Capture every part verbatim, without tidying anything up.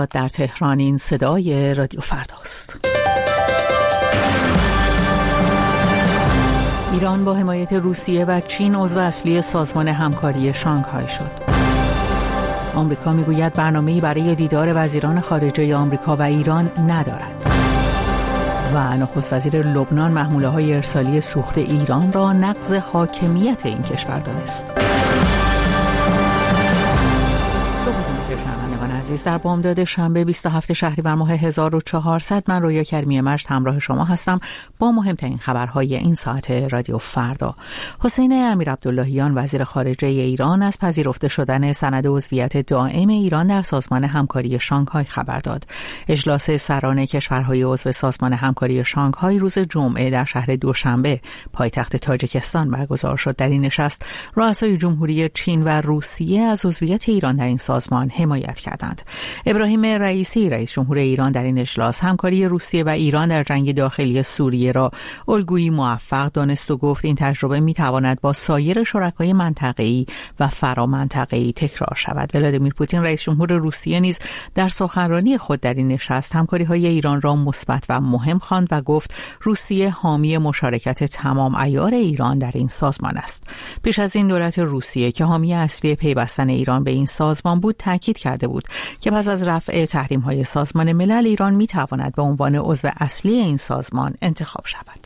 در تهران این صدای رادیو فرداست. ایران با حمایت روسیه و چین عضو اصلی سازمان همکاری شانگهای شد. آمریکا میگوید برنامه‌ای برای دیدار وزیران خارجه آمریکا و ایران ندارد. و نخست وزیر لبنان محموله‌های ارسالی سوخت ایران را نقض حاکمیت این کشور دانست. عزیز، در بامداد شنبه بیست و هفتم شهریور ماه هزار و چهارصد من رویا کریمی مجد همراه شما هستم با مهمترین خبرهای این ساعت رادیو فردا. حسین امیرعبداللهیان وزیر خارجه ایران از پذیرفته شدن سند عضویت دائم ایران در سازمان همکاری شانگهای خبر داد. اجلاس سران کشورهای عضو سازمان همکاری شانگهای روز جمعه در شهر دوشنبه پایتخت تاجیکستان برگزار شد. در این نشست رؤسای جمهوری چین و روسیه از عضویت ایران در این سازمان حمایت کردند. ابراهیم رئیسی رئیس جمهور ایران در این اجلاس همکاری روسیه و ایران در جنگ داخلی سوریه را الگویی موفق دانست و گفت این تجربه میتواند با سایر شرکای منطقه‌ای و فرامنطقه‌ای تکرار شود. ولادیمیر پوتین رئیس جمهور روسیه نیز در سخنرانی خود در این نشست همکاری‌های ایران را مثبت و مهم خواند و گفت روسیه حامی مشارکت تمام عیار ایران در این سازمان است. پیش از این دولت روسیه که حامی اصلی پیوستن ایران به این سازمان بود تاکید کرده بود که پس از رفع تحریم‌های سازمان ملل ایران می‌تواند به عنوان عضو اصلی این سازمان انتخاب شود.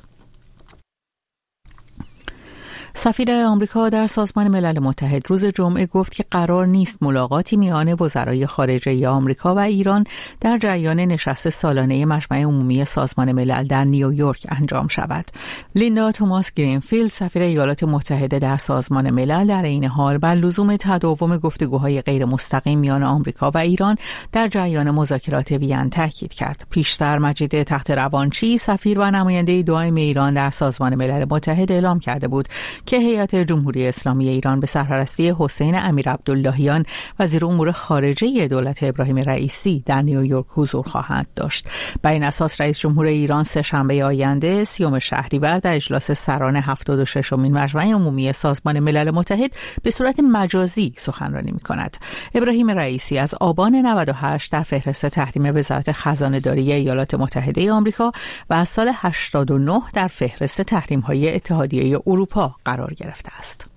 سفیر آمریکا در سازمان ملل متحد روز جمعه گفت که قرار نیست ملاقاتی میان وزرای خارجه آمریکا و ایران در جریان نشست سالانه مجمع عمومی سازمان ملل در نیویورک انجام شود. لیندا توماس گرینفیلد سفیر ایالات متحده در سازمان ملل در این حال بر لزوم تداوم گفتگوهای غیر مستقیم میان آمریکا و ایران در جریان مذاکرات وین تاکید کرد. پیشتر مجید تخت روانچی سفیر و نماینده دائم ایران در سازمان ملل متحد اعلام کرده بود که هیئت جمهوری اسلامی ایران به سرپرستی حسین امیرعبداللهیان وزیر امور خارجه دولت ابراهیم رئیسی در نیویورک حضور خواهند داشت. بر این اساس رئیس جمهور ایران سه شنبه آینده سیوم شهریور در اجلاس سران هفتاد و ششمین مجمع عمومی سازمان ملل متحد به صورت مجازی سخنرانی می‌کند. ابراهیم رئیسی از آبان نود و هشت در فهرست تحریم وزارت خزانه‌داری ایالات متحده آمریکا و از سال هشتاد و نه در فهرست تحریم‌های اتحادیه اروپا قرار گرفته است.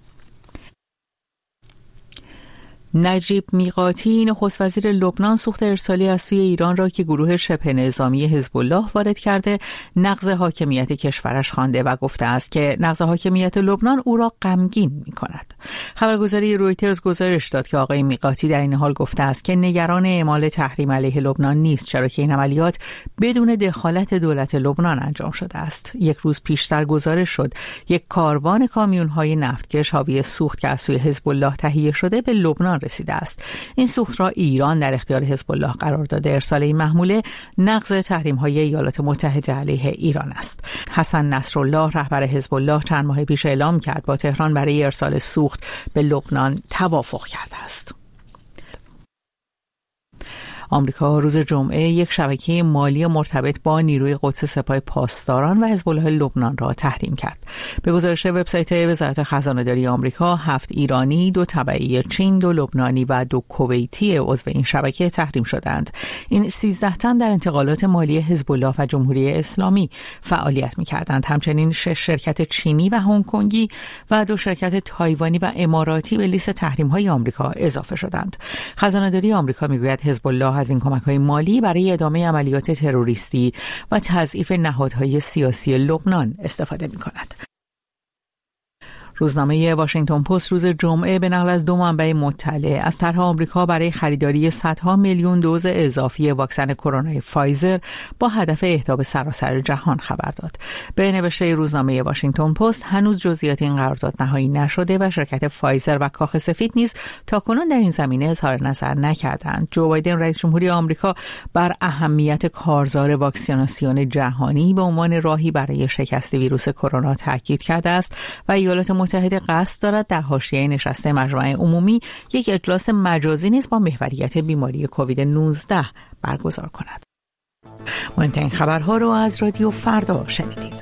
نجیب میقاتی نخست وزیر لبنان سوخت ارسالی از سوی ایران را که گروه شبه نظامی حزب الله وارد کرده نقض حاکمیت کشورش خوانده و گفته است که نقض حاکمیت لبنان او را غمگین می‌کند. خبرگزاری رویترز گزارش داد که آقای میقاتی در این حال گفته است که نگران اعمال تحریم علیه لبنان نیست، چرا که این عملیات بدون دخالت دولت لبنان انجام شده است. یک روز پیشتر گزارش شد یک کاروان کامیون‌های نفتکش حاوی سوخت که از سوی حزب الله تهیه شده به لبنان رسیده است. این سوخت را ایران در اختیار حزب الله قرار داده. ارسال این محموله نقض تحریم‌های ایالات متحده علیه ایران است. حسن نصرالله رهبر حزب الله چند ماه پیش اعلام کرد با تهران برای ارسال سوخت به لبنان توافق کرده است. آمریکا روز جمعه یک شبکه مالی مرتبط با نیروی قدس سپاه پاسداران و حزب الله لبنان را تحریم کرد. به گزارش وبسایت وزارت خزانه‌داری آمریکا، هفت ایرانی، دو تبعی چین، دو لبنانی و دو کویتی عضو این شبکه تحریم شدند. این سیزده تن در انتقالات مالی حزب الله و جمهوری اسلامی فعالیت می‌کردند. همچنین شش شرکت چینی و هنگ کنگی و دو شرکت تایوانی و اماراتی به لیست تحریم‌های آمریکا اضافه شدند. خزانه‌داری آمریکا می‌گوید حزب الله از این کمک‌های مالی برای ادامه عملیات تروریستی و تضعیف نهادهای سیاسی لبنان استفاده می‌کند. روزنامه واشنگتن پست روز جمعه به نقل از دو منبع مطلع از طرح آمریکا برای خریداری صدها میلیون دوز اضافی واکسن کرونا فایزر با هدف اهدا به سراسر جهان خبر داد. به نوشته روزنامه واشنگتن پست هنوز جزئیات این قرارداد نهایی نشده و شرکت فایزر و کاخ سفید نیز تاکنون در این زمینه اظهار نظر نکردند. جو بایدن رئیس جمهوری آمریکا بر اهمیت کارزار واکسیناسیون جهانی به عنوان راهی برای شکست ویروس کرونا تاکید کرده است و ایالات متحده قصد دارد در حاشیه نشست مجمع عمومی یک اجلاس مجازی نیز با محوریت بیماری کووید نوزده برگزار کند. مهمترین خبرها رو از رادیو فردا شنیدید.